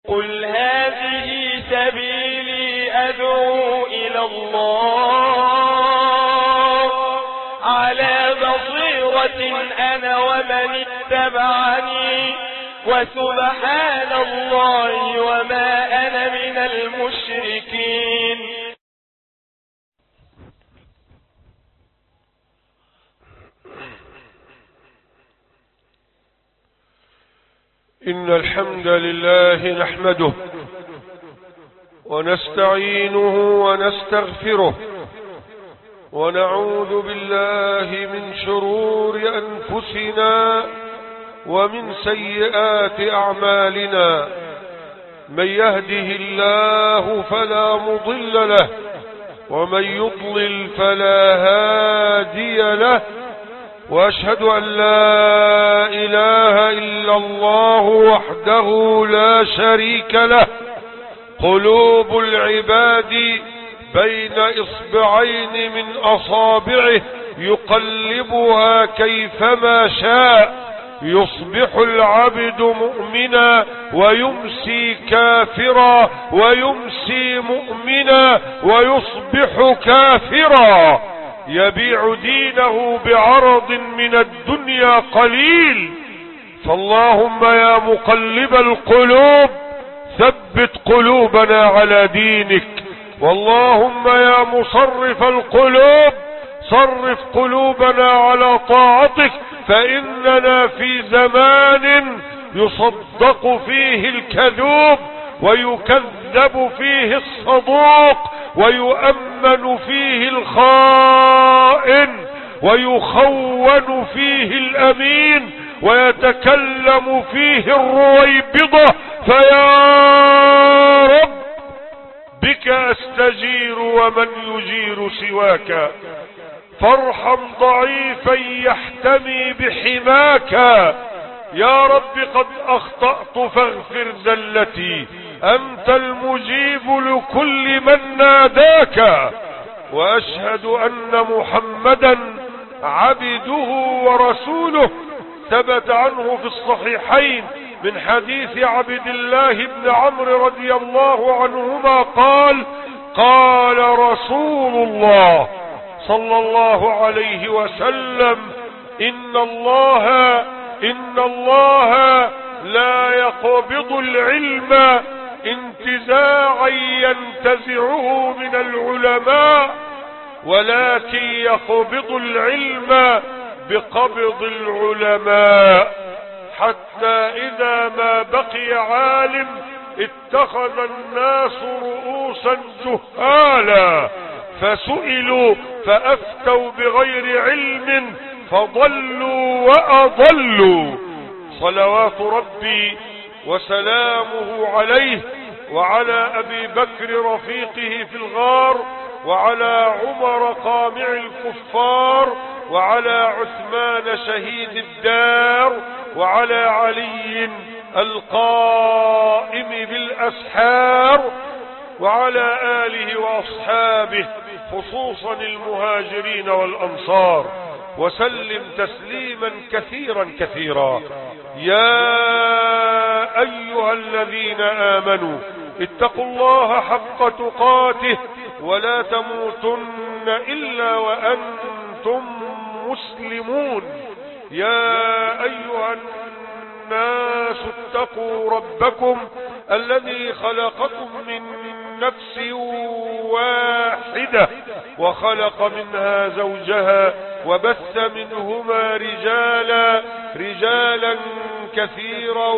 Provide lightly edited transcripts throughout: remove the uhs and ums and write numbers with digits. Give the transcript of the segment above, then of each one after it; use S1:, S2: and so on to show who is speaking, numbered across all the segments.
S1: قل هذه سبيلي أدعو إلى الله على بصيرة أنا ومن اتبعني وسبحان الله وما أنا من المشركين.
S2: إن الحمد لله نحمده ونستعينه ونستغفره ونعوذ بالله من شرور أنفسنا ومن سيئات أعمالنا. من يهده الله فلا مضل له ومن يضلل فلا هادي له، وأشهد أن لا إله إلا الله وحده لا شريك له. قلوب العباد بين إصبعين من أصابعه يقلبها كيفما شاء، يصبح العبد مؤمنا ويمسي كافرا ويمسي مؤمنا ويصبح كافرا، يبيع دينه بعرض من الدنيا قليل. فاللهم يا مقلب القلوب ثبت قلوبنا على دينك، واللهم يا مصرف القلوب صرف قلوبنا على طاعتك، فإننا في زمان يصدق فيه الكذوب ويكذب فيه الصدوق ويؤمن فيه الخائن ويخون فيه الأمين ويتكلم فيه الرويبضة. فيا رب بك أستجير ومن يجير سواك، فارحم ضعيفا يحتمي بحماك. يا رب قد أخطأت فاغفر زلتي، أنت المجيب لكل من ناداك. وأشهد أن محمدا عبده ورسوله، ثبت عنه في الصحيحين من حديث عبد الله بن عمرو رضي الله عنهما قال: قال رسول الله صلى الله عليه وسلم: إن الله لا يقبض العلم انتزاعا ينتزعه من العلماء، ولكن يقبض العلم بقبض العلماء، حتى إذا ما بقي عالم اتخذ الناس رؤوسا جهالا فسئلوا فأفتوا بغير علم فضلوا وأضلوا. صلوات ربي وسلامه عليه وعلى أبي بكر رفيقه في الغار، وعلى عمر قامع الكفار، وعلى عثمان شهيد الدار، وعلى علي القائم بالأسحار، وعلى آله وأصحابه خصوصا المهاجرين والأنصار، وسلم تسليما كثيرا كثيرا. يا أيها الذين آمنوا اتقوا الله حق تقاته ولا تموتن إلا وأنتم مسلمون. يا أيها الناس اتقوا ربكم الذي خلقكم من نفس واحدة وخلق منها زوجها وبث منهما رجالا كثيرا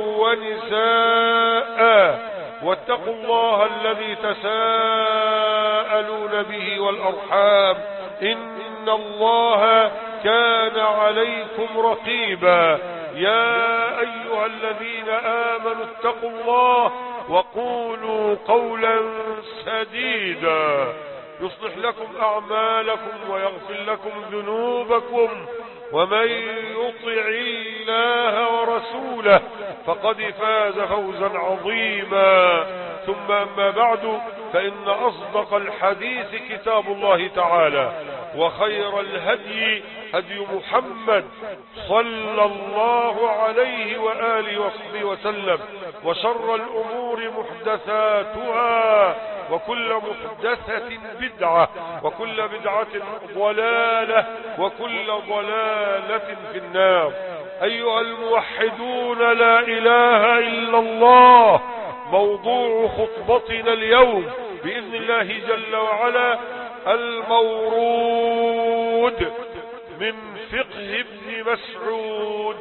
S2: ونساء، واتقوا الله الذي تساءلون به والأرحام، إن الله كان عليكم رقيبا. يا أيها الذين آمنوا اتقوا الله وقولوا قولا سديدا يصلح لكم أعمالكم ويغفر لكم ذنوبكم، ومن يطع الله ورسوله فقد فاز فوزا عظيما. ثم أما بعد، فإن أصدق الحديث كتاب الله تعالى، وخير الهدي هدي محمد صلى الله عليه وآله وصحبه وسلم، وشر الأمور محدثاتها، وكل محدثة بدعة، وكل بدعة ضلالة، وكل ضلالة في النار. أيها الموحدون، لا إله إلا الله. موضوع خطبتنا اليوم بإذن الله جل وعلا المورود من فقه ابن مسعود.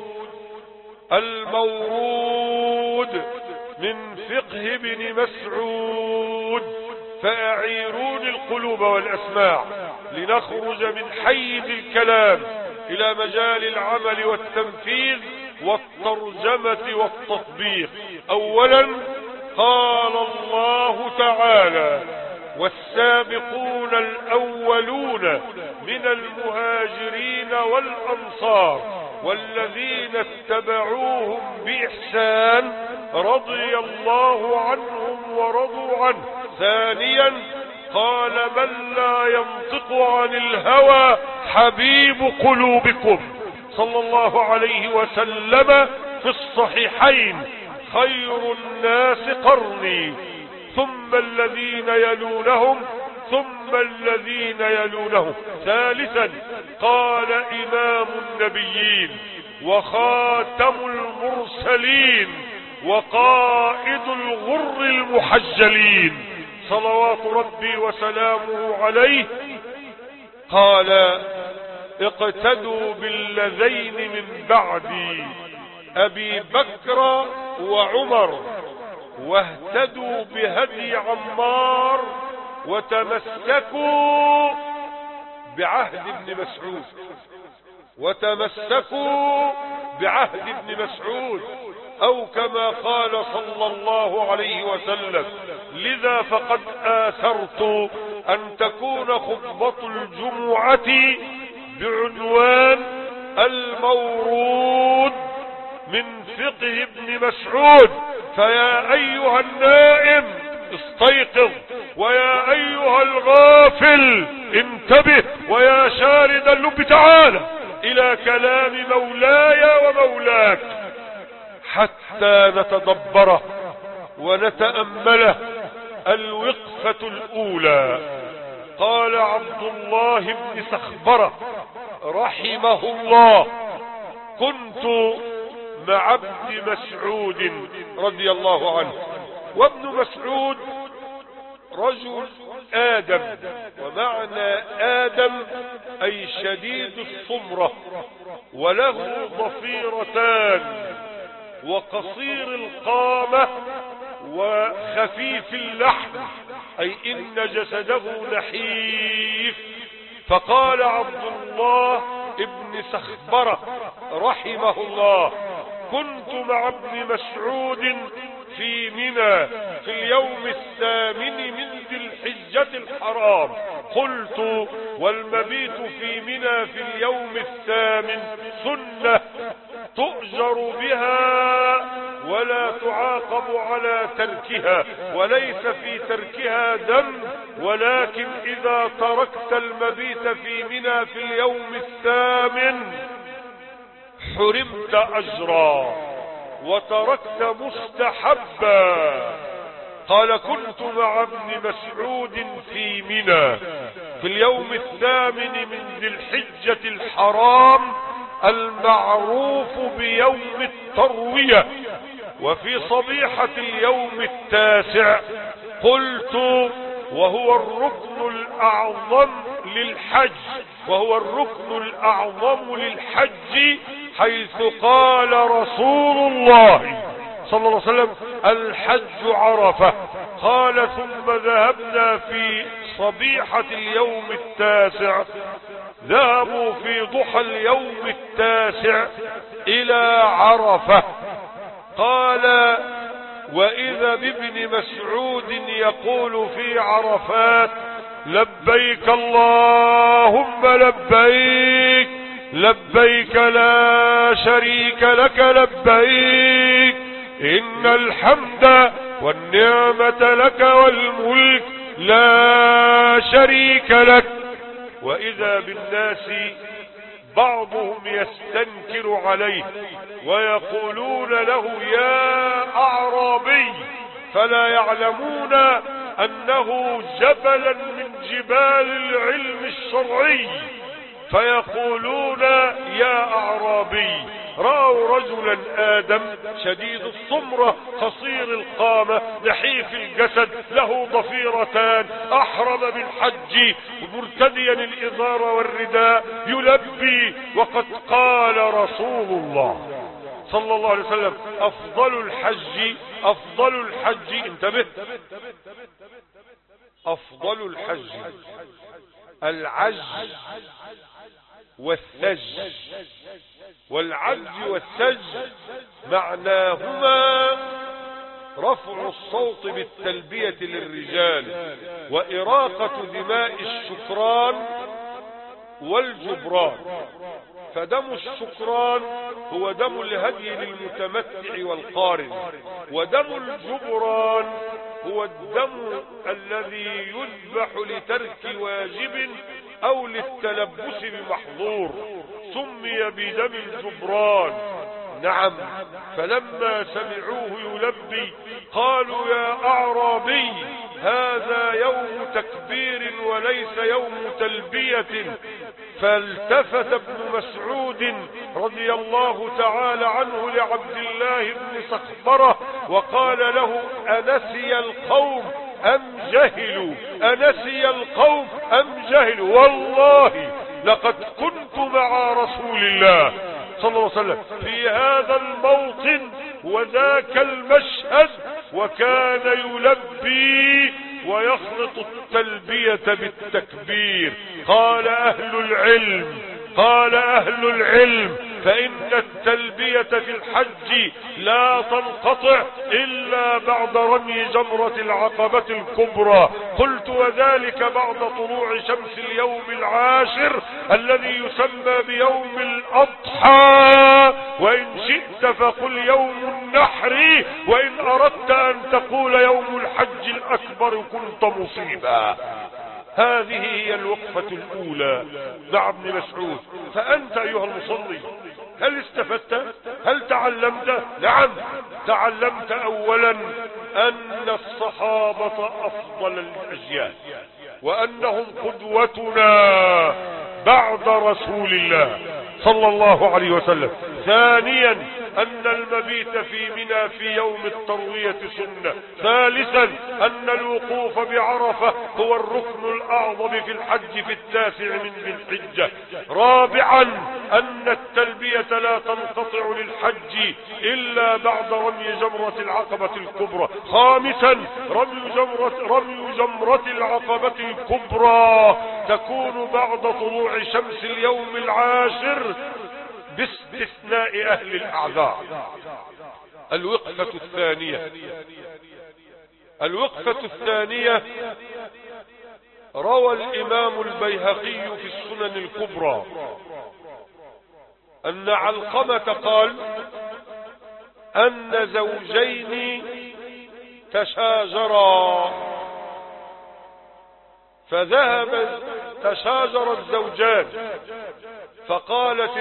S2: المورود من فقه ابن مسعود. فأعيرون القلوب والأسماع لنخرج من حيز الكلام إلى مجال العمل والتنفيذ والترجمة والتطبيق. أولا قال الله تعالى: والسابقون الأولون من المهاجرين والأنصار والذين اتبعوهم بإحسان رضي الله عنهم ورضوا عنه. ثانيا قال: من لا ينطق عن الهوى حبيب قلوبكم صلى الله عليه وسلم في الصحيحين: خير الناس قرني ثم الذين يلونهم ثم الذين يلونهم. ثالثا قال: إمام النبيين وخاتم المرسلين وقائد الغر المحجلين صلوات ربي وسلامه عليه، قال: اقتدوا بالذين من بعدي أبي بكر وعمر واهتدوا بهدي عمار وتمسكوا بعهد ابن مسعود. وتمسكوا بعهد ابن مسعود، أو كما قال صلى الله عليه وسلم. لذا فقد آثرت أن تكون خطبة الجمعة بعنوان المورود من فقه ابن مسعود. فيا أيها النائم استيقظ، ويا أيها الغافل انتبه، ويا شارد اللب تعالى إلى كلام مولاي ومولاك حتى نتدبره ونتأمله. الوقفة الأولى: قال عبد الله بن سخبرة رحمه الله: كنت مع ابن مسعود رضي الله عنه. وابن مسعود رجل آدم، ومعنى آدم أي شديد الصمرة، وله ضفيرتان، وقصير القامة، وخفيف اللحم، أي إن جسده نحيف. فقال عبد الله ابن سخبرة رحمه الله: كنت مع ابن مسعود في منى في اليوم الثامن من ذي الحجة الحرام. قلت: والمبيت في منى في اليوم الثامن سنة تؤجر بها ولا تعاقب على تركها، وليس في تركها ذنب، ولكن إذا تركت المبيت في منى في اليوم الثامن حرمت أجرا وتركت مستحبا. قال: كنت مع ابن مسعود في منى في اليوم الثامن من ذي الحجة الحرام المعروف بيوم التروية، وفي صبيحة اليوم التاسع. قلت: وهو الركن الأعظم للحج، وهو الركن الأعظم للحج، حيث قال رسول الله صلى الله عليه وسلم: الحج عرفة. قال: ثم ذهبنا في صبيحة اليوم التاسع، ذهبوا في ضحى اليوم التاسع إلى عرفة. قال: وإذا بابن مسعود يقول في عرفات: لبيك اللهم لبيك، لبيك لا شريك لك لبيك، إن الحمد والنعمة لك والملك لا شريك لك. وإذا بالناس بعضهم يستنكر عليه ويقولون له يا أعرابي، فلا يعلمون أنه جبلا من جبال العلم الشرعي، فيقولون يا أعرابي. رأوا رجلا آدم شديد الصمرة قصير القامة نحيف الجسد له ضفيرتان، أحرم بالحج مرتديا الإزار والرداء يلبي، وقد قال رسول الله صلى الله عليه وسلم أفضل الحج انتبه، أفضل الحج العج والثج، والعج والثج معناهما رفع الصوت بالتلبية للرجال وإراقة دماء الشكران والجبران. فدم الشكران هو دم الهدي للمتمتع والقارن، ودم الجبران هو الدم الذي يذبح لترك واجب أو للتلبس بمحظور، سمي بدم الجبران. نعم، فلما سمعوه يلبي قالوا يا أعرابي هذا يوم تكبير وليس يوم تلبية. فالتفت ابن مسعود رضي الله تعالى عنه لعبد الله بن صخبرة وقال له أنسي القوم أم جهلوا؟ أنسي القوم أم جهلوا؟ والله لقد كنت مع رسول الله صلى الله عليه وسلم في هذا الموطن وذاك المشهد، وكان يلبي ويخلط التلبية بالتكبير. قال أهل العلم فإن التلبية في الحج لا تنقطع إلا بعد رمي جمرة العقبة الكبرى. قلت وذلك بعد طلوع شمس اليوم العاشر الذي يسمى بيوم الأضحى، وإن شئت فقل يوم النحر، وإن أردت أن تقول يوم الحج الأكبر كنت مصيبا. هذه هي الوقفة الأولى مع ابن مسعود. فأنت أيها المصلي هل استفدت؟ هل تعلمت؟ نعم، تعلمت أولا أن الصحابة أفضل الأجيال وأنهم قدوتنا بعد رسول الله صلى الله عليه وسلم. ثانيا أن المبيت في منى في يوم التروية سنة. ثالثا أن الوقوف بعرفة هو الركن الأعظم في الحج في 9 من ذي الحجة. رابعا أن التلبية لا تنقطع للحج إلا بعد رمي جمرة العقبة الكبرى. خامسا رمي جمرة العقبة الكبرى تكون بعد طلوع شمس اليوم العاشر باستثناء أهل الأعذار. الوقفة الثانية روى الإمام البيهقي في السنن الكبرى أن علقمة قال أن زوجين تشاجرا، تشاجر الزوجان، فقالت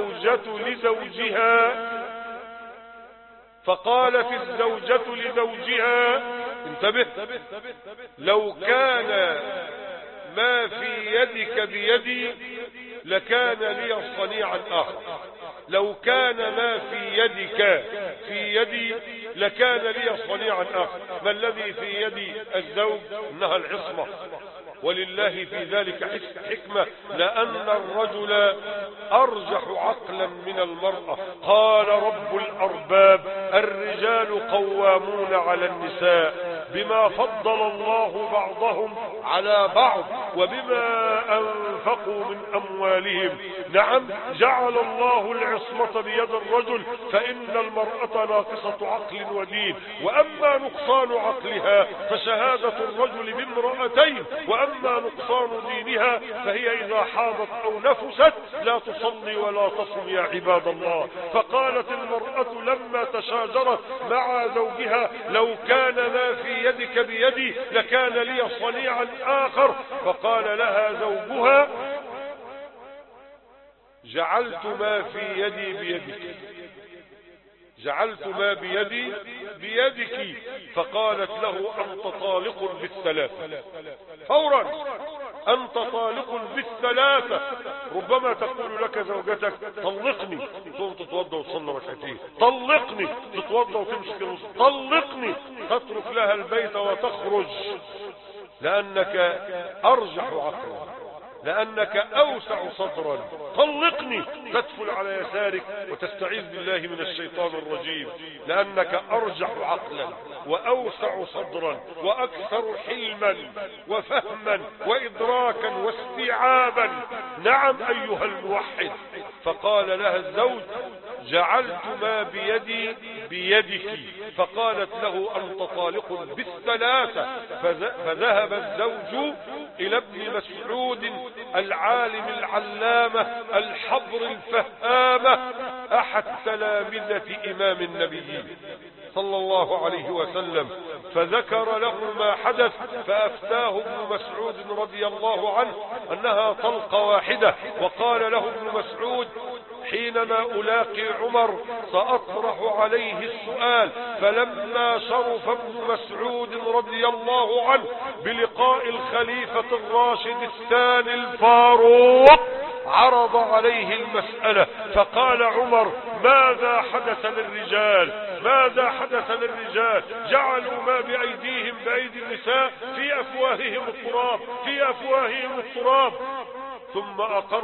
S2: الزوجة لزوجها انتبه، لو كان ما في يدك بيدي لكان لي صنيعا آخر، لو كان ما في يدك في يدي لكان لي صنيعا آخر. ما الذي في يد الزوج؟ إنها العصمة، ولله في ذلك حكمة، لأن الرجل أرجح عقلا من المرأة. قال رب الأرباب الرجال قوامون على النساء بما فضل الله بعضهم على بعض وبما أنفقوا من أموالهم. نعم، جعل الله العصمة بيد الرجل، فإن المرأة ناقصة عقل ودين، وأما نقصان عقلها فشهادة الرجل بامرأتين، وأما نقصان دينها فهي إذا حاضت أو نفست لا تصلي ولا تصم يا عباد الله. فقالت المرأة لما تشاجرت مع زوجها لو كان ما في يدك بيدي لكان لي صنيعا آخر. فقال لها زوجها جعلت ما في يدي بيدك، جعلت ما بيدي بيدك. فقالت له أنت طالق بالثلاثة فورا، أنت طالق بالثلاثة. ربما تقول لك زوجتك طلقني، تقوم تتوضا وتصلي ركعتين، طلقني تتوضا وتمسك النص، طلقني تترك لها البيت وتخرج، لأنك أرجح عقلا، لأنك أوسع صدرا. طلقني تدفل على يسارك وتستعيذ بالله من الشيطان الرجيم، لأنك أرجح عقلا وأوسع صدرا وأكثر حلما وفهما وإدراكا واستيعابا. نعم أيها الموحد. فقال لها الزوج جعلت ما بيدي بيدك. فقالت له أنت طالق بالثلاثة. فذهب الزوج إلى ابن مسعود العالم العلامة الحبر الفهامة أحد تلامذة إمام النبيين صلى الله عليه وسلم، فذكر له ما حدث، فأفتاه ابن مسعود رضي الله عنه أنها طلقة واحدة. وقال له ابن مسعود حينما ألاقي عمر سأطرح عليه السؤال. فلما شرف ابن مسعود رضي الله عنه بلقاء الخليفة الراشد الثاني الفاروق عرض عليه المسألة، فقال عمر ماذا حدث للرجال؟ ماذا حدث للرجال؟ جعلوا ما بأيديهم بأيدي النساء في أفواههم التراب، في أفواههم التراب. ثم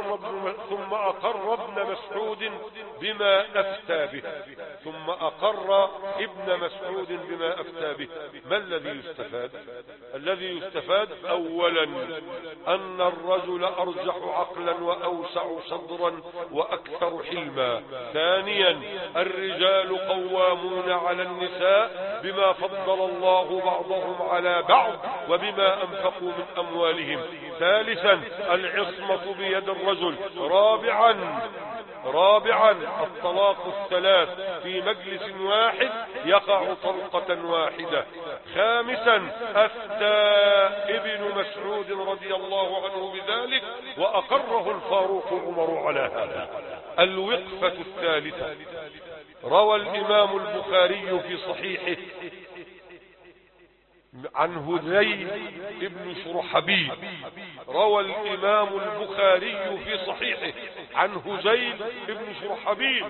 S2: أقر ابن مسعود بما أفتى به، ثم أقر ابن مسعود بما أفتى به. ما الذي يستفاد؟ الذي يستفاد أولا أن الرجل أرجح عقلا وأوسع صدرا وأكثر حلما. ثانيا الرجال قوامون على النساء بما فضل الله بعضهم على بعض وبما أنفقوا من أموالهم. ثالثا العصمة بيد الرجل. رابعا الطلاق الثلاث في مجلس واحد يقع طلقة واحدة. خامسا أفتى ابن مسعود رضي الله عنه بذلك وأقره الفاروق عمر على هذا. الوقفة الثالثة روى الإمام البخاري في صحيحه عن هذيل ابن شرحبيل، روى الإمام البخاري في صحيحه عن هذيل ابن شرحبيل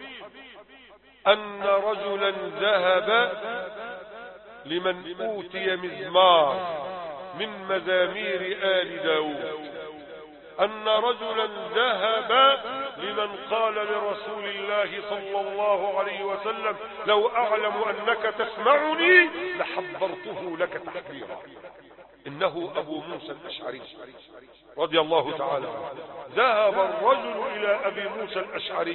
S2: أن رجلا ذهب لمن أوتي مزمار من مزامير آل داود، أن رجلا ذهب لمن قال لرسول الله صلى الله عليه وسلم لو أعلم أنك تسمعني لحبرته لك تحبيرا. إنه أبو موسى الأشعري رضي الله تعالى عنه. ذهب الرجل إلى أبي موسى الأشعري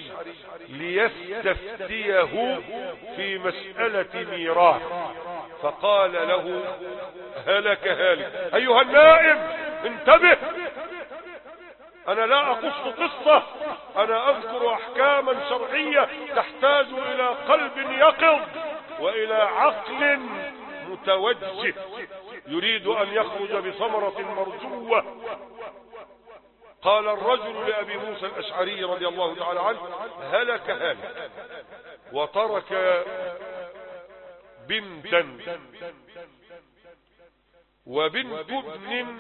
S2: ليستفتيه في مسألة ميراث، فقال له هلك هالك أيها النائب انتبه، أنا لا أقص قصة، أنا أذكر أحكاما شرعية تحتاج إلى قلب يقظ وإلى عقل متوجه يريد أن يخرج بثمرة مرجوة. قال الرجل لأبي موسى الأشعري رضي الله تعالى عنه هلك هالك وترك بنتا وبنت ابن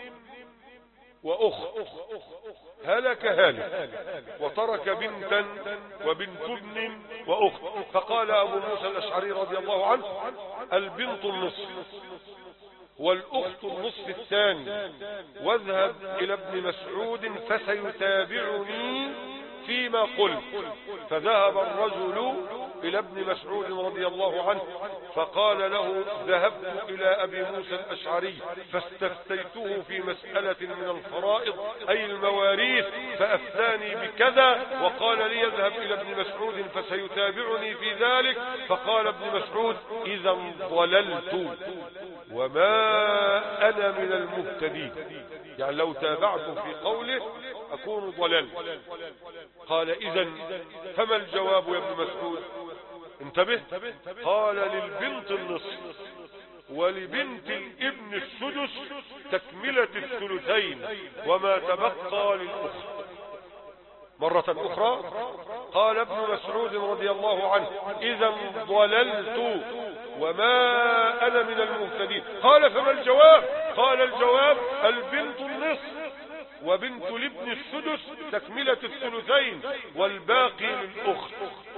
S2: وأخت. هلك هالك وترك بنتا وبنت ابن وأخت. فقال أبو موسى الأشعري رضي الله عنه البنت النصف والأخت النصف الثاني، واذهب إلى ابن مسعود فسيتابعني فيما قلت. فذهب الرجل إلى ابن مسعود رضي الله عنه فقال له ذهبت إلى أبي موسى الأشعري فاستفتيته في مسألة من الفرائض أي المواريث فأفتاني بكذا وقال لي يذهب إلى ابن مسعود فسيتابعني في ذلك. فقال ابن مسعود إذا ضللت وما أنا من المهتدين، يعني لو تابعت في قوله أكون ضللت. قال إذن فما الجواب يا ابن مسعود؟ انتبه. قال للبنت النصف ولبنت الابن السدس تكملة الثلثين وما تبقى للأخت. مرة أخرى قال ابن مسعود رضي الله عنه إذا ضللت وما أنا من المهتدين. قال فما الجواب؟ قال الجواب البنت النصف وبنت الابن السدس تكملة الثلثين والباقي للأخت.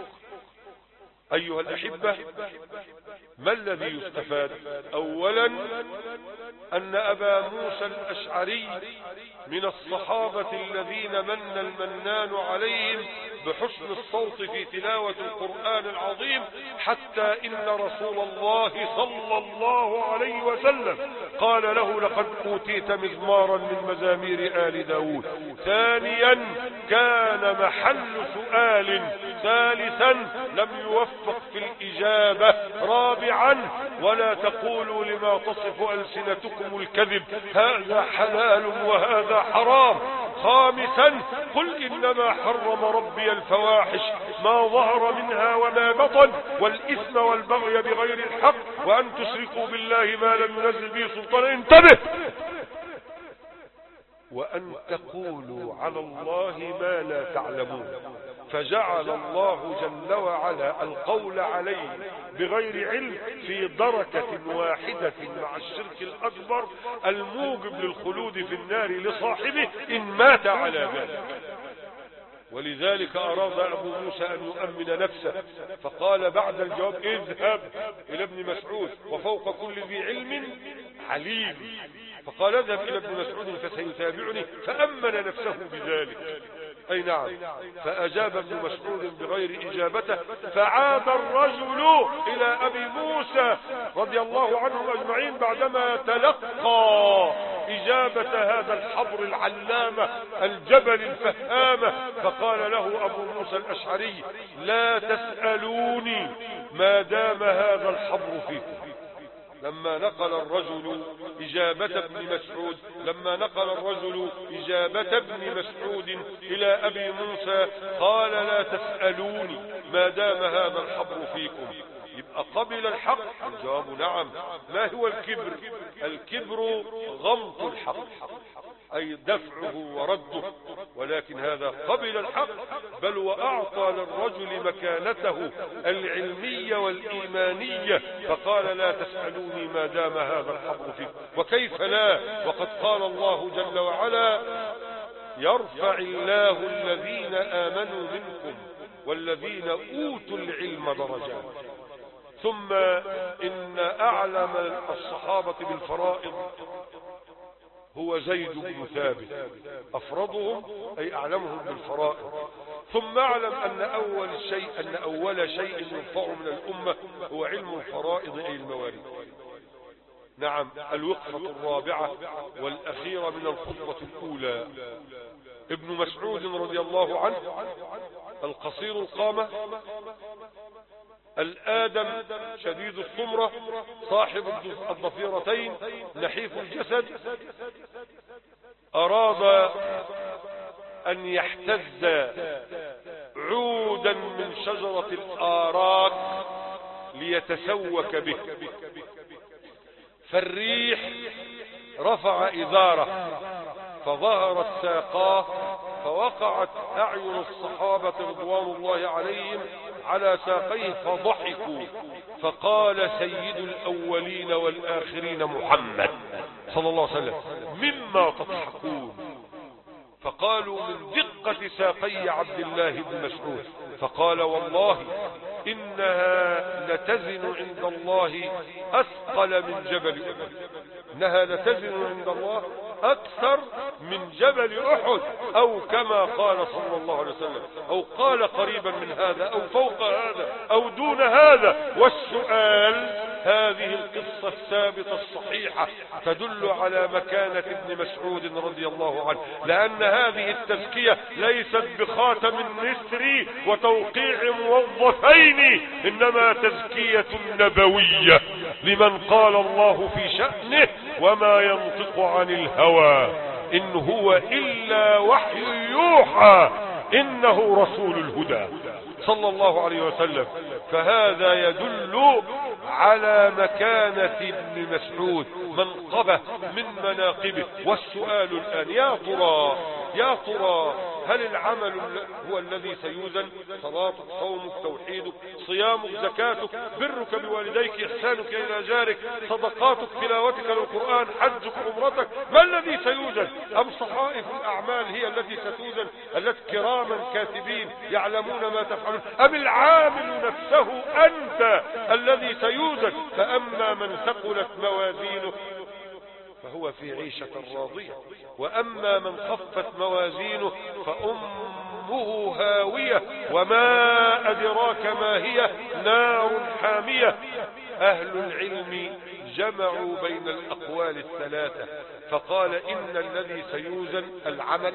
S2: أيها الأحبة، ما الذي يستفاد؟ أولا أن أبا موسى الأشعري من الصحابة الذين من المنان عليهم بحسن الصوت في تلاوة القرآن العظيم، حتى إن رسول الله صلى الله عليه وسلم قال له لقد أوتيت مزمارا من مزامير آل داود. ثانيا كان محل سؤال. ثالثا لم يوفق في الإجابة. رابعا ولا تقولوا لما تصف ألسنتكم الكذب هذا حلال وهذا حرام. خامسا قل إنما حرم ربي الفواحش ما ظهر منها وما بطن والإثم والبغي بغير الحق وأن تشركوا بالله ما لم ينزل به سلطانا. انتبه. وأن تقولوا على الله ما لا تعلمون. فجعل الله جل وعلا القول عليه بغير علم في دركة واحدة مع الشرك الأكبر الموجب للخلود في النار لصاحبه إن مات على ذلك. ولذلك أراد أبو موسى أن يؤمن نفسه فقال بعد الجواب اذهب إلى ابن مسعود وفوق كل ذي علم عليم. فقال اذهب إلى ابن مسعود فسيتابعني، فأمن نفسه بذلك. أي نعم. فأجاب ابن مسعود بغير إجابته، فعاد الرجل إلى أبي موسى رضي الله عنهم أجمعين بعدما تلقى إجابة هذا الحبر العلامة الجبل الفهامة، فقال له أبو موسى الأشعري لا تسألوني ما دام هذا الحبر فيكم. لما نقل الرجل إجابة ابن مسعود إلى أبي موسى قال لا تسألوني ما دام هذا الحبر فيكم، يبقى قبل الحق؟ الجواب نعم. ما هو الكبر؟ الكبر غمط الحق أي دفعه ورده، ولكن هذا قبل الحق بل وأعطى للرجل مكانته العلمية والإيمانية، فقال لا تسألوني ما دام هذا الحبر فيكم. وكيف لا وقد قال الله جل وعلا يرفع الله الذين آمنوا منكم والذين أوتوا العلم درجات. ثم إن أعلم الصحابة بالفرائض هو زيد بن ثابت، أفرضهم أي أعلمهم بالفرائض. ثم أعلم أن أول شيء ينفع من الأمة هو علم الفرائض أي المواريث. نعم. الوقفة الرابعة والأخيرة من الخطبة الأولى ابن مسعود رضي الله عنه القصير القامة الآدم شديد السمرة صاحب الضفيرتين نحيف الجسد، أراد أن يحتز عودا من شجرة الآراك ليتسوك به، فالريح رفع إزاره فظهرت ساقاه فوقعت أعين الصحابة رضوان الله عليهم على ساقيه فضحكوا، فقال سيد الأولين والآخرين محمد صلى الله عليه وسلم مما تضحكون؟ فقالوا من دقة ساقي عبد الله بن مسعود، فقال والله إنها لتزن عند الله أثقل من جبل أحد، إنها لتزن عند الله أكثر من جبل أحد، أو كما قال صلى الله عليه وسلم، أو قال قريبا من هذا أو فوق هذا أو دون هذا. والسؤال هذه القصة الثابتة الصحيحة تدل على مكانة ابن مسعود رضي الله عنه، لأن هذه التزكية ليست بخاتم النسر وتوقيع موظفين، إنما تزكية نبوية لمن قال الله في شأنه وما ينطق عن الهوى إن هو إلا وحي يوحى إنه رسول الهدى صلى الله عليه وسلم. فهذا يدل على مكانة ابن مسعود منقبة من مناقبه. والسؤال الآن يا ترى هل العمل هو الذي سيوزن؟ صلاتك، صومك، توحيدك، صيامك، زكاتك، برك بوالديك، إحسانك إلى جارك، صدقاتك، تلاوتك للقرآن، حجك، عمرتك، ما الذي سيوزن؟ أم صحائف الأعمال هي التي ستوزن، التي كراما كاتبين يعلمون ما تفعلون؟ أم العامل نفسه أنت الذي سيوزن؟ فأما من ثقلت موازينه فهو في عيشة راضية، وأما من خفت موازينه فأمه هاوية وما أدراك ما هي، نار حامية. أهل العلم جمعوا بين الأقوال الثلاثة فقال إن الذي سيوزن العمل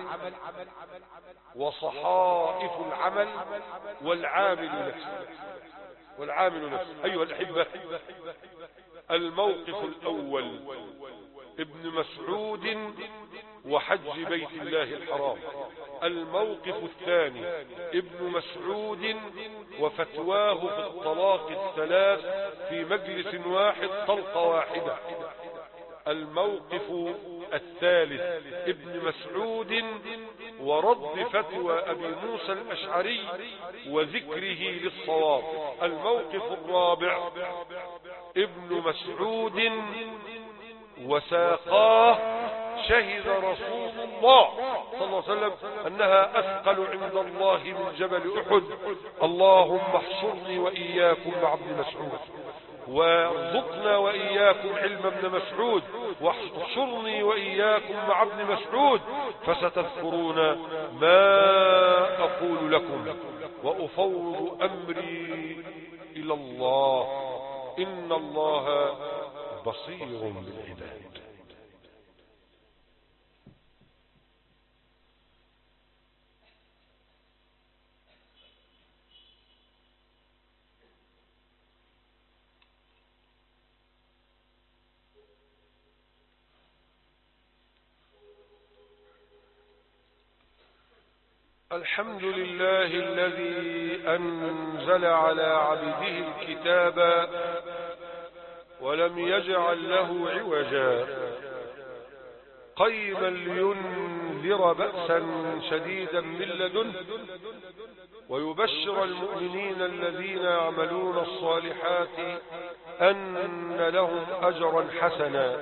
S2: وصحائف العمل والعامل نفسه. أيها الأحبة، الموقف الأول ابن مسعود وحج بيت الله الحرام. الموقف الثاني ابن مسعود وفتواه في الطلاق الثلاث في مجلس واحد طلقة واحدة. الموقف الثالث ابن مسعود ورد فتوى أبي موسى الأشعري وذكره للصواب. الموقف الرابع ابن مسعود وساقاه شهد رسول الله صلى الله عليه وسلم أنها أثقل عند الله من جبل أحد. اللهم احشرني وإياكم مع ابن مسعود، وارزقنا وإياكم علم ابن مسعود، واحشرني وإياكم مع ابن مسعود، فستذكرون ما أقول لكم وأفوض أمري إلى الله، إن الله بصير بالعباد. الحمد لله الذي أنزل على عبده الكتاب ولم يجعل له عوجا قيما لينذر بأسا شديدا من لدنه ويبشر المؤمنين الذين يعملون الصالحات أن لهم أجرا حسنا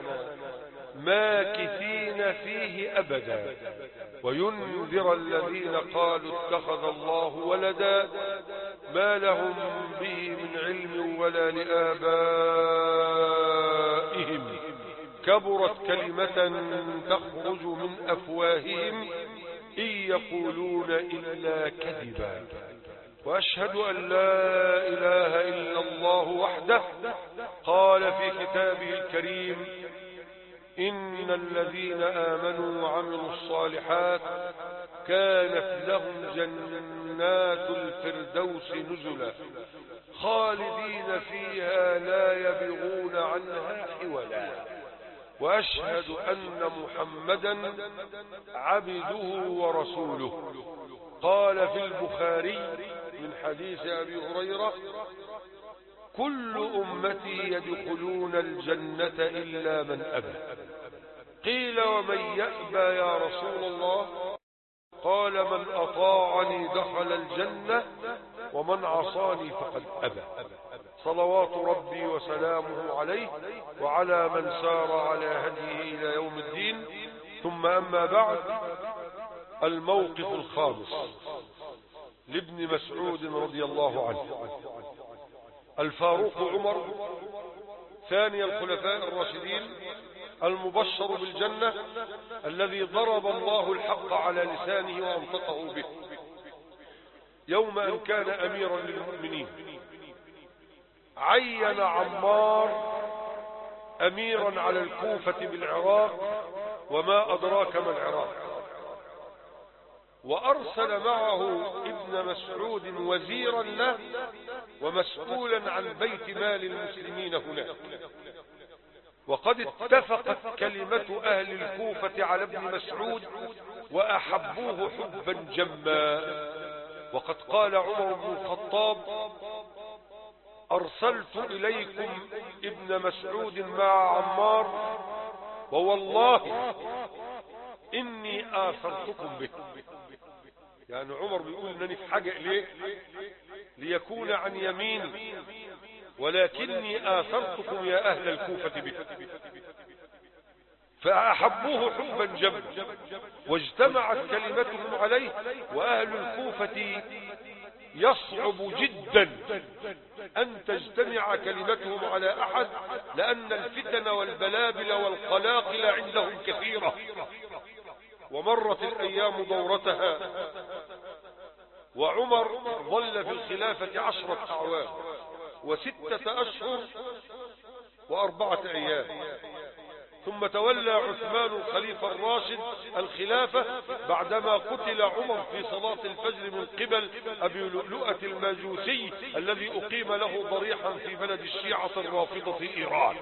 S2: ماكثين فيه أبدا وينذر الذين قالوا اتخذ الله ولدا ما لهم به من علم ولا لآبائهم كبرت كلمة تخرج من أفواههم إن يقولون إلا كذبا وأشهد أن لا إله إلا الله وحده قال في كتابه الكريم إن الذين آمنوا وعملوا الصالحات كانت لهم جنات الفردوس نزلا خالدين فيها لا يبغون عنها حولا وأشهد أن محمدا عبده ورسوله قال في البخاري من حديث أبي هريرة كل أمتي يدخلون الجنة إلا من أبى قيل ومن يأبى يا رسول الله قال من أطاعني دخل الجنة ومن عصاني فقد أبى صلوات ربي وسلامه عليه وعلى من سار على هديه إلى يوم الدين ثم أما بعد. الموقف الخامس لابن مسعود رضي الله عنه. الفاروق عمر ثاني الخلفاء الراشدين المبشر بالجنة الذي ضرب الله الحق على لسانه وانطقه به يوم أن كان أميرا للمؤمنين عين عمار أميرا على الكوفة بالعراق وما أدراك ما العراق وأرسل معه ابن مسعود وزيرا له ومسؤولا عن بيت مال المسلمين هناك وقد اتفقت كلمة أهل الكوفة على ابن مسعود وأحبوه حبا جما وقد قال عمر بن الخطاب أرسلت إليكم ابن مسعود مع عمار ووالله إني آثرتكم به يعني عمر بيقول انني في حاجة اليه ليكون عن يمين، ولكني آثرتكم يا أهل الكوفة به، فأحبوه حبا جما واجتمعت كلمتهم عليه. وأهل الكوفة يصعب جدا أن تجتمع كلمتهم على أحد، لأن الفتن والبلابل والقلاقل عندهم كثيرة. ومرت الأيام دورتها، وعمر ظل في الخلافة 10 أعوام و6 أشهر و4 أيام، ثم تولى عثمان الخليفة الراشد الخلافة بعدما قتل عمر في صلاة الفجر من قبل أبي لؤلؤة الماجوسي الذي أقيم له ضريحا في بلد الشيعة الرافضة في إيران.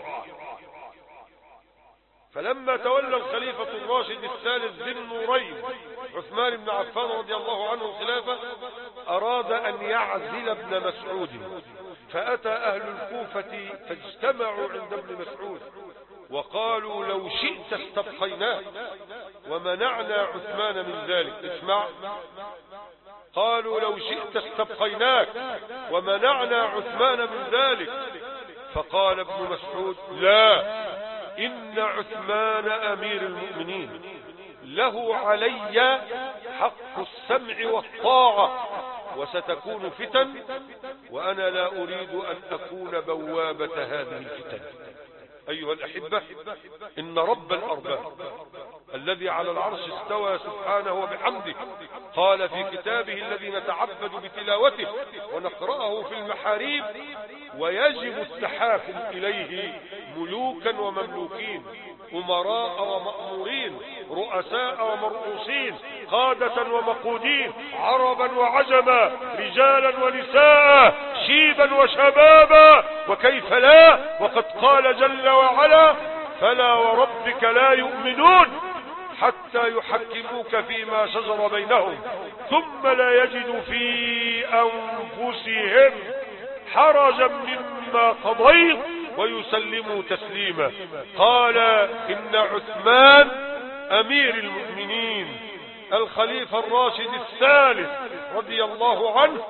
S2: فلما تولى الخليفة الراشد الثالث ذي النورين عثمان بن عفان رضي الله عنه الخلافة، أراد أن يعزل ابن مسعود، فأتى أهل الكوفة فاجتمعوا عند ابن مسعود وقالوا لو شئت استبقيناك ومنعنا عثمان من ذلك. اسمع، قالوا لو شئت استبقيناك ومنعنا عثمان من ذلك. فقال ابن مسعود لا، إن عثمان أمير المؤمنين، له علي حق السمع والطاعة، وستكون فتن، وأنا لا أريد أن أكون بوابة هذه الفتن. أيها الأحبة، إن رب الأرباب الذي على العرش استوى سبحانه وبحمده قال في كتابه الذي نتعبد بتلاوته ونقرأه في المحاريب: ويجب التحاكم إليه ملوكا ومملوكين، أمراء ومأمورين، رؤساء ومرؤوسين، قادة ومقودين، عربا وعجما، رجالا ونساء، شيبا وشبابا، وكيف لا، وقد قال جل وعلا: فلا وربك لا يؤمنون حتى يحكموك فيما شجر بينهم ثم لا يجدوا في أنفسهم حرجا مما قضيت ويسلموا تسليما. قال: إن عثمان أمير المؤمنين الخليفة الراشد الثالث رضي الله عنه،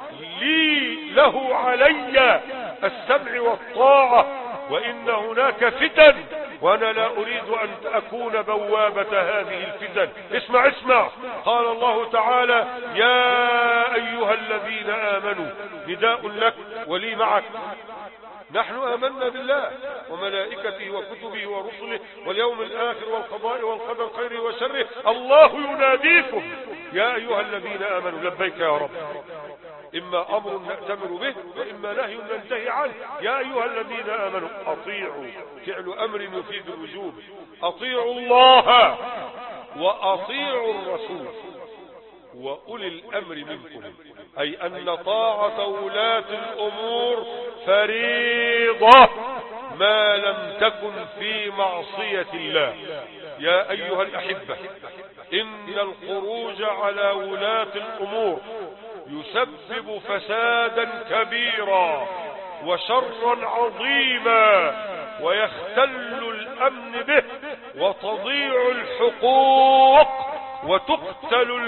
S2: له علي السمع والطاعة، وإن هناك فتن وأنا لا أريد أن أكون بوابة هذه الفتن. اسمع، قال الله تعالى: يا أيها الذين آمنوا، نداء لك ولي معك. نحن آمنا بالله وملائكته وكتبه ورسله واليوم الآخر والقضاء والقدر خيره وشره. الله يناديكم يا أيها الذين آمنوا. لبيك يا رب. إما أمر نأتمر به وإما نهي ننتهي عنه. يا أيها الذين آمنوا أطيعوا، فعل أمر يفيد الوجوب. أطيعوا الله وأطيعوا الرسول وأولي الأمر منكم، أي أن طاعة ولاة الأمور فريضة ما لم تكن في معصية الله. يا أيها الأحبة، إن الخروج على ولاة الأمور يسبب فسادا كبيرا وشرا عظيما، ويختل الأمن به، وتضيع الحقوق، وتقتل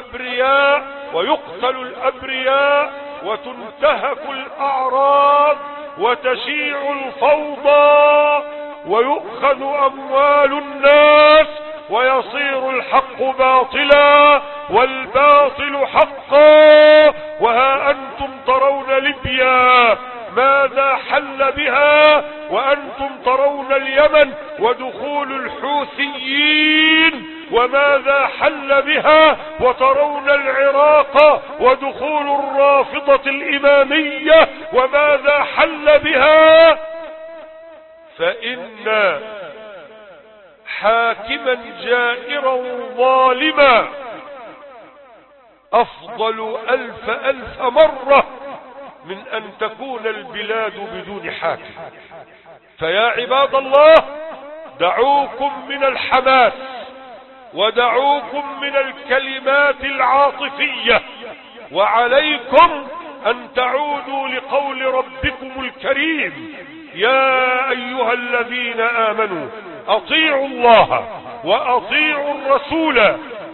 S2: الأبرياء وتنتهك الأعراض وتشيع الفوضى ويؤخذ أموال الناس ويصير الحق باطلا والباطل حقا. وها أنتم ترون ليبيا ماذا حل بها، وأنتم ترون اليمن ودخول الحوثيين وماذا حل بها، وترون العراق ودخول الرافضة الإمامية وماذا حل بها. فإن حاكما جائرا ظالما أفضل ألف مرة من أن تكون البلاد بدون حاكم. فيا عباد الله، دعوكم من الحماس ودعوكم من الكلمات العاطفية، وعليكم أن تعودوا لقول ربكم الكريم: يا أيها الذين آمنوا أطيعوا الله وأطيعوا الرسول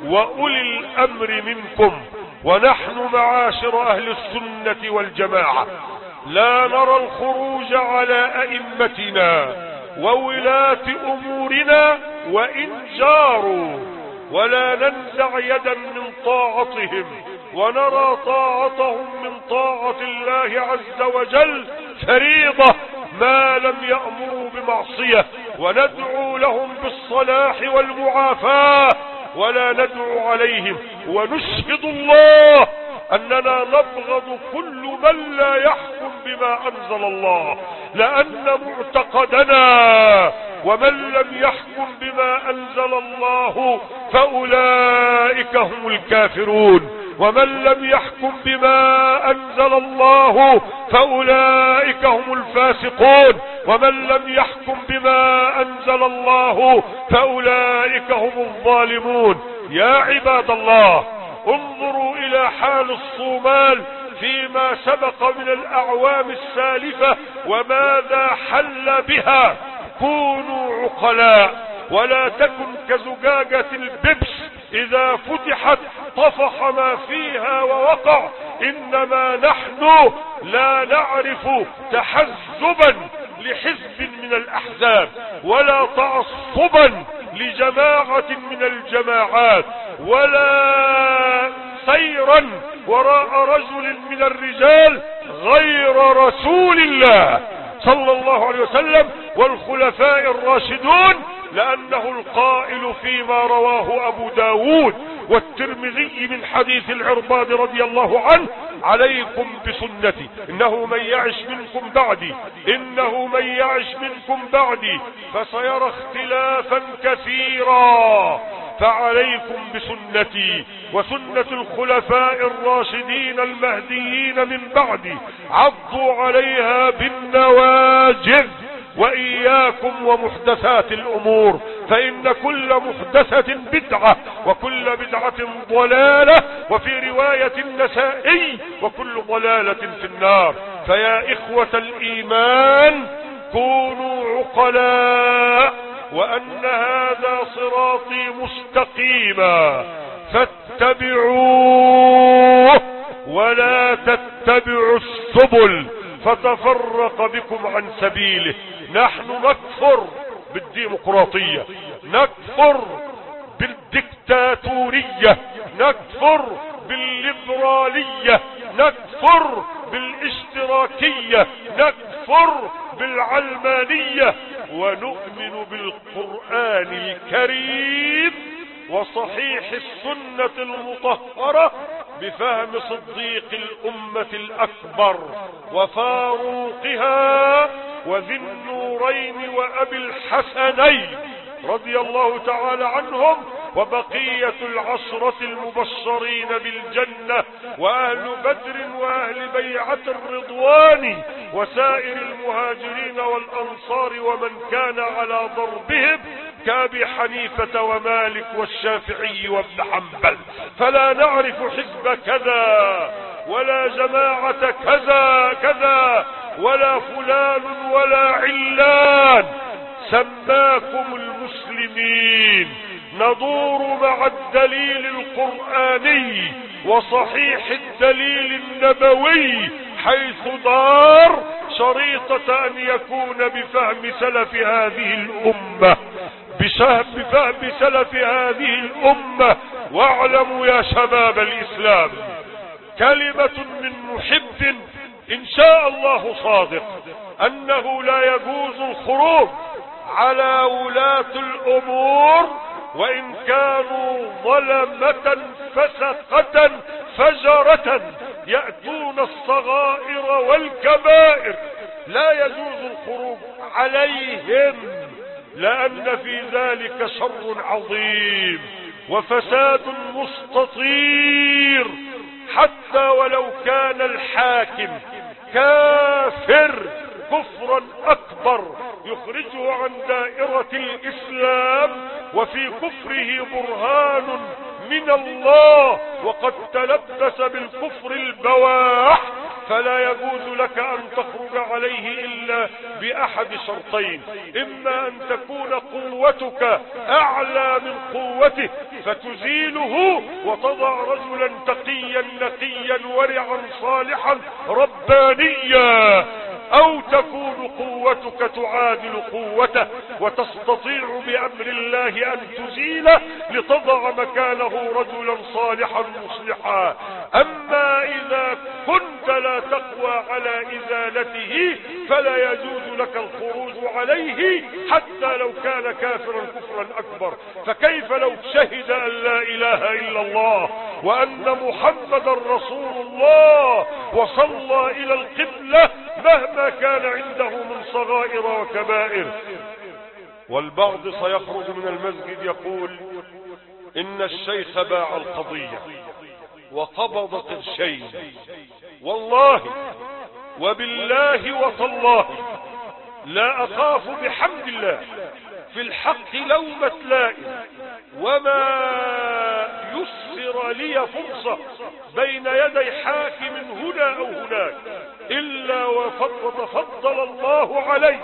S2: وأولي الأمر منكم. ونحن معاشر أهل السنة والجماعة لا نرى الخروج على أئمتنا وولاة أمورنا وإن جاروا، ولا ننزع يدا من طاعتهم، ونرى طاعتهم من طاعة الله عز وجل فريضة ما لم يأمروا بمعصية، وندعو لهم بالصلاح والمعافاة ولا ندعو عليهم. ونشهد الله أننا نبغض كل من لا يحكم بما أنزل الله، لأن معتقدنا ومن لم يحكم بما أنزل الله فأولئك هم الكافرون، ومن لم يحكم بما أنزل الله فأولئك هم الفاسقون، ومن لم يحكم بما أنزل الله فأولئك هم الظالمون. يا عباد الله، انظروا إلى حال الصومال فيما سبق من الأعوام السالفة وماذا حل بها. كونوا عقلاء، ولا تكن كزجاجة البيبس إذا فتحت طفح ما فيها ووقع. إنما نحن لا نعرف تحزبا لحزب من الأحزاب، ولا تعصبا لجماعة من الجماعات، ولا سيرا وراء رجل من الرجال غير رسول الله صلى الله عليه وسلم والخلفاء الراشدون، لأنه القائل فيما رواه أبو داود والترمذي من حديث العرباض رضي الله عنه: عليكم بسنتي إنه من يعش منكم بعدي فسيرى اختلافا كثيرا، فعليكم بسنتي وسنة الخلفاء الراشدين المهديين من بعدي، عضوا عليها بالنواجذ. وإياكم ومحدثات الأمور، فإن كل محدثة بدعة وكل بدعة ضلالة، وفي رواية النسائي: وكل ضلالة في النار. فيا إخوة الإيمان، كونوا عقلاء، وأن هذا صراطي مستقيما فاتبعوه ولا تتبعوا السبل فتفرق بكم عن سبيله. نحن نكفر بالديمقراطية، نكفر بالدكتاتورية، نكفر بالليبرالية، نكفر بالاشتراكية، نكفر بالعلمانية، ونؤمن بالقرآن الكريم وصحيح السنة المطهرة بفهم صديق الأمة الأكبر وفاروقها وذي النورين وأبي الحسنين رضي الله تعالى عنهم، وبقية العشرة المبشرين بالجنة، وأهل بدر وأهل بيعة الرضوان، وسائر المهاجرين والأنصار ومن كان على ضربهم كأبي حنيفة ومالك والشافعي وابن حنبل. فلا نعرف حزب كذا ولا جماعة كذا كذا ولا فلان ولا علان، سماكم المسلمين. ندور مع الدليل القرآني وصحيح الدليل النبوي حيث دار، شريطة أن يكون بفهم سلف هذه الأمة، بفهم سلف هذه الأمة. واعلموا يا شباب الإسلام، كلمة من محب إن شاء الله صادق، أنه لا يجوز الخروج على ولاة الأمور وإن كانوا ظلمة فسقة فجرة يأتون الصغائر والكبائر، لا يجوز الخروج عليهم، لأن في ذلك شر عظيم وفساد مستطير. حتى ولو كان الحاكم كافر كفرا أكبر يخرجه عن دائرة الإسلام، وفي كفره برهان من الله، وقد تلبس بالكفر البواح، فلا يجوز لك أن تخرج عليه إلا بأحد شرطين: إما أن تكون قوتك أعلى من قوته فتزيله وتضع رجلا تقيا نقيا ورعا صالحا ربانيا، أو تكون قوتك تعادل قوته وتستطيع بأمر الله أن تزيله لتضع مكانه رجلا صالحا مصلحا. أما إذا كنت لا تقوى على إزالته فلا يجوز لك الخروج عليه حتى لو كان كافرا كفرا أكبر. فكيف لو شهد أن لا إله إلا الله وأن محمدا رسول الله وصلى إلى القبلة مهما كان عنده من صغائر وكبائر؟ والبعض سيخرج من المسجد يقول إن الشيخ باع القضية وقبض قرشين. والله وبالله وتالله لا أخاف بحمد الله في الحق لومة لائم، وما يسر لي فرصة بين يدي حاكم هنا أو هناك إلا وتفضل الله علي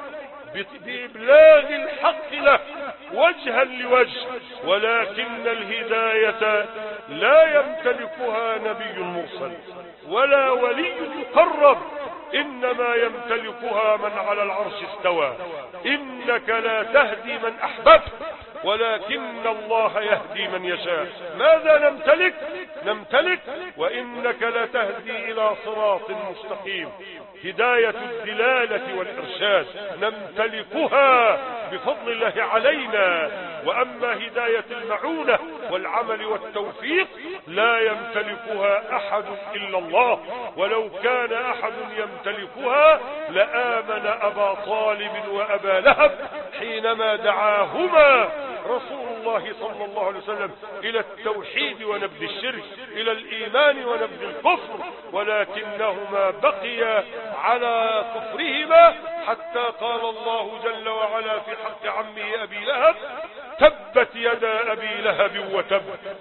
S2: بإبلاغ الحق له وجها لوجه، ولكن الهداية لا يمتلكها نبي مرسل ولا ولي مقرب، إنما يمتلكها من على العرش استوى. إنك لا تهدي من أحببت ولكن الله يهدي من يشاء. ماذا نمتلك وإنك لا تهدي إلى صراط مستقيم. هداية الدلالة والإرشاد نمتلكها بفضل الله علينا، وأما هداية المعونة والعمل والتوفيق لا يمتلكها أحد إلا الله، ولو كان أحد يمتلكها لآمن أبا طالب وأبا لهب حينما دعاهما رسول الله صلى الله عليه وسلم إلى التوحيد ونبذ الشرك، إلى الإيمان ونبذ الكفر، ولكنهما بقيا على كفرهما حتى قال الله جل وعلا في حق عمه أبي لهب: تبت يدا أبي لهب وتب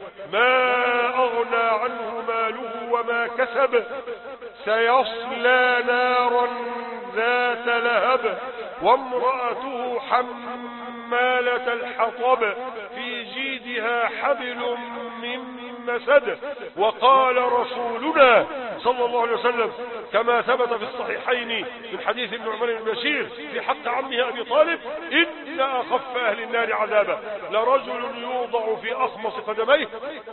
S2: ما أغنى عنه ماله وما كسب سيصلى نارا ذات لهب وامرأته حمالة الحطب في جيدها حبل من مسد. وقال رسولنا صلى الله عليه وسلم كما ثبت في الصحيحين من حديث ابن عمر بن بشير في حق عمه أبي طالب: إن أخف أهل النار عذابا لرجل يوضع في أخمص قدميه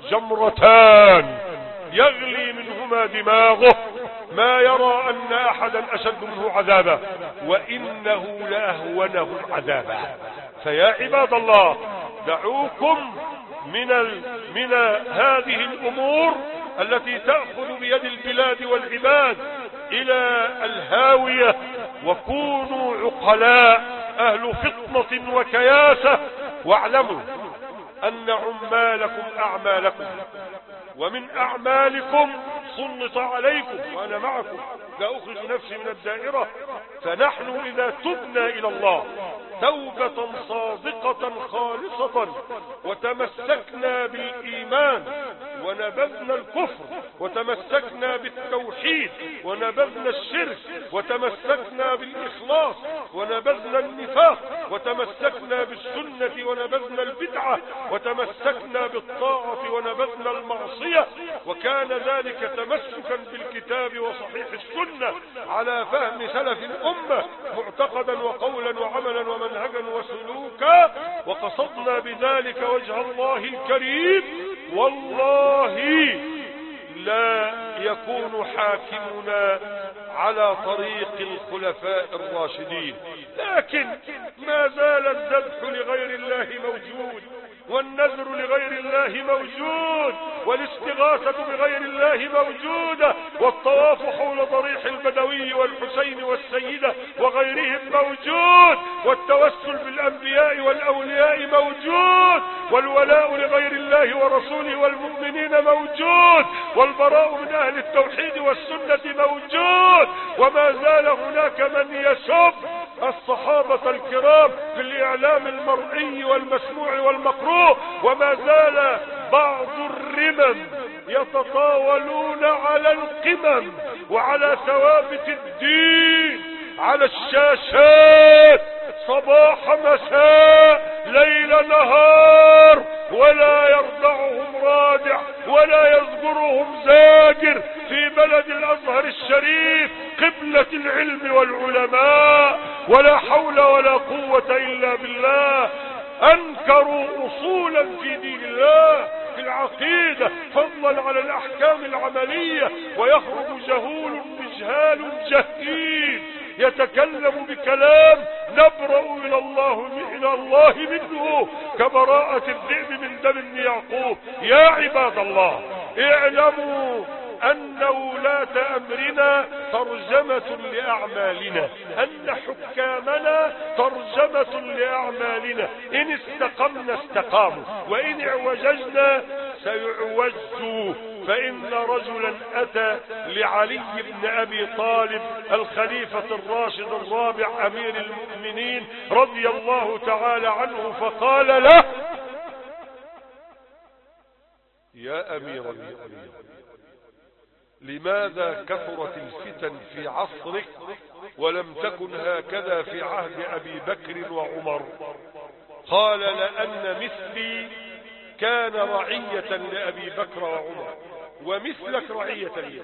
S2: جمرتان يغلي منهما دماغه ما يرى أن أحدا أشد منه عذابا وإنه لأهونهم عذابا. فيا عباد الله دعوكم من هذه الأمور التي تأخذ بيد البلاد والعباد إلى الهاوية، وكونوا عقلاء أهل فطنة وكياسة، واعلموا أن عمالكم أعمالكم، ومن أعمالكم سلط عليكم، وأنا معكم لا أخرج نفسي من الدائرة. فنحن إذا تبنا إلى الله توبة صادقة خالصة وتمسكنا بالإيمان ونبذنا الكفر وتمسكنا بالتوحيد ونبذنا الشرك وتمسكنا بالإخلاص ونبذنا النفاق وتمسكنا بالسنة ونبذنا البدعة وتمسكنا بالطاعة ونبذنا المعصية، وكان ذلك تمسكا بالكتاب وصحيح السنة على فهم سلف الأمة معتقدا وقولا وعملا ومنهجا وسلوكا، وقصدنا بذلك وجه الله الكريم، والله لا يكون حاكمنا على طريق الخلفاء الراشدين. لكن ما زال الذبح لغير الله موجود، والنذر لغير الله موجود، والاستغاثة بغير الله موجودة، والطواف حول ضريح البدوي والحسين والسيدة وغيرهم موجود، والتوسل بالأنبياء والأولياء موجود، والولاء لغير الله ورسوله والمؤمنين موجود، والبراء من أهل التوحيد والسنة موجود. وما زال هناك من يسب الصحابة الكرام في الإعلام المرئي والمسموع والمقروء، وما زال بعض الرمم يتطاولون على القمم وعلى ثوابت الدين على الشاشات صباح مساء ليل نهار، ولا يرضعهم رادع ولا يزجرهم زاجر في بلد الازهر الشريف قبلة العلم والعلماء، ولا حول ولا قوة الا بالله. انكروا اصولا في دين الله في العقيدة فضلا على الاحكام العملية، ويخرج جهول مجهال جهيل يتكلم بكلام نبرأ الى الله منه كبراءة الذئب من دم ابن يعقوب. يا عباد الله اعلموا ان ولاة امرنا ترجمة لاعمالنا، ان حكامنا ترجمة لاعمالنا، ان استقمنا استقاموا وان اعوججنا سيعوجوا. فان رجلا اتى لعلي بن ابي طالب الخليفة الراشد الرابع امير المؤمنين رضي الله تعالى عنه فقال له: يا امير المؤمنين، لماذا كثرت الفتن في عصرك ولم تكن هكذا في عهد ابي بكر وعمر؟ قال: لان مثلي كان رعية لابي بكر وعمر ومثلك رعية لي،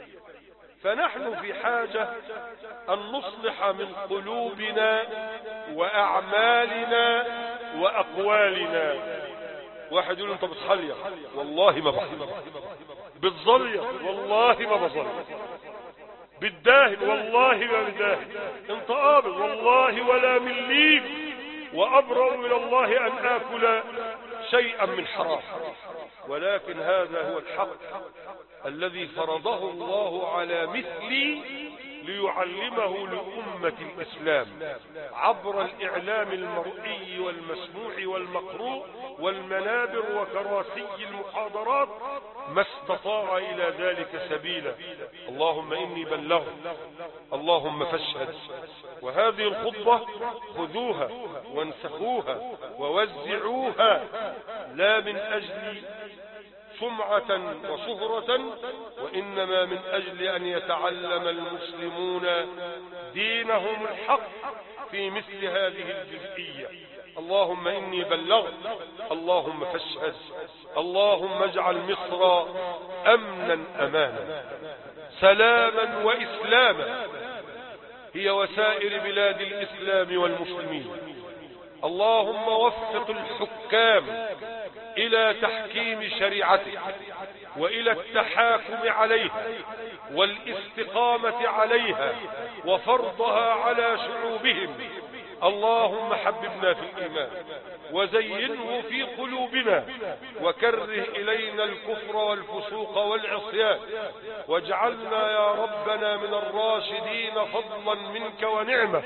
S2: فنحن في حاجة ان نصلح من قلوبنا واعمالنا واقوالنا. واحد يقول: انت بتصلي؟ والله ما بصلي. بتظلي؟ والله ما بظلي. بتداهن؟ والله ما بداهن. انت قابض؟ والله ولا مليم. وابرأ الى الله ان اكل شيئا من حرام. ولكن هذا هو الحق الذي فرضه الله على مثلي ليعلمه لأمة الإسلام عبر الإعلام المرئي والمسموع والمقروء والمنابر وكراسي المحاضرات ما استطاع إلى ذلك سبيلا. اللهم إني بلغت، اللهم فاشهد. وهذه الخطبة خذوها وانسخوها ووزعوها، لا من أجل سمعة وشهرة، وإنما من أجل أن يتعلم المسلمون دينهم الحق في مثل هذه الجزئية. اللهم إني بلغت، اللهم فاشهد. اللهم اجعل مصر أمنا أمانا سلاما وإسلاما هي وسائر بلاد الإسلام والمسلمين. اللهم وفق الحكام إلى تحكيم شريعتك وإلى التحاكم عليها والاستقامة عليها وفرضها على شعوبهم. اللهم حببنا في الإيمان وزينه في قلوبنا وكره إلينا الكفر والفسوق والعصيان، واجعلنا يا ربنا من الراشدين فضلا منك ونعمة.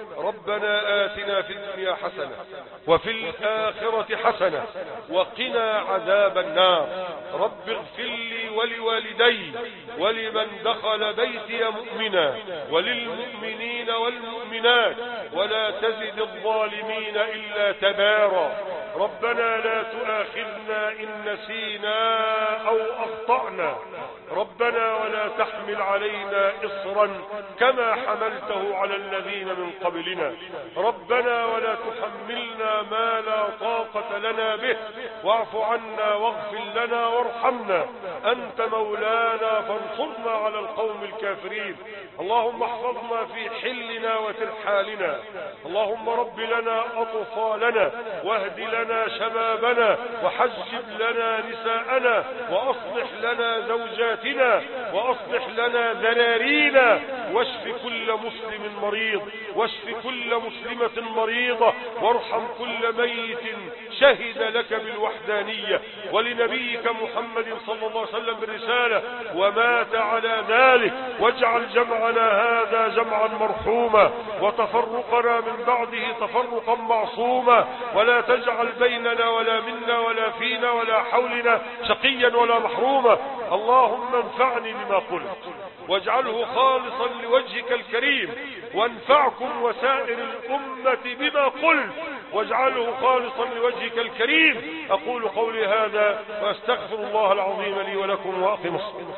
S2: ربنا آتنا في الدنيا حسنة وفي الآخرة حسنة وقنا عذاب النار. رب اغفر لي ولوالدي ولمن دخل بيتي مؤمنا وللمؤمنين والمؤمنات ولا تزد الظالمين إلا تبارا. ربنا لا تؤاخذنا إن نسينا أو أخطأنا. ربنا ولا تحمل علينا إصرا كما حملته على الذين من قبلنا. ربنا ولا تحملنا ما لا طاقة لنا به، واعف عنا واغفر لنا وارحمنا، أنت مولانا فانصرنا على القوم الكافرين. اللهم احفظنا في حلنا وترحالنا. اللهم رب لنا أطفالنا واهد لنا شبابنا وحجب لنا نساءنا وأصلح لنا زوجاتنا وأصلح لنا ذرارينا، واشف كل مسلم مريض واشف كل مسلمة مريضة، وارحم كل ميت شهد لك بالوحدانية ولنبيك محمد صلى الله عليه وسلم بالرسالة ومات على ذلك. واجعل جمعنا هذا جمعا مرحوما وتفرقنا من بعده تفرقا معصوما، ولا تجعل بيننا ولا منا ولا فينا ولا حولنا شقيا ولا محروما. اللهم انفعني بما قلت واجعله خالصا لوجهك الكريم، وانفعكم وسائر الأمة بما قلت واجعله خالصا لوجهك الكريم. أقول قولي هذا واستغفر الله العظيم لي ولكم وأقم الصلاة.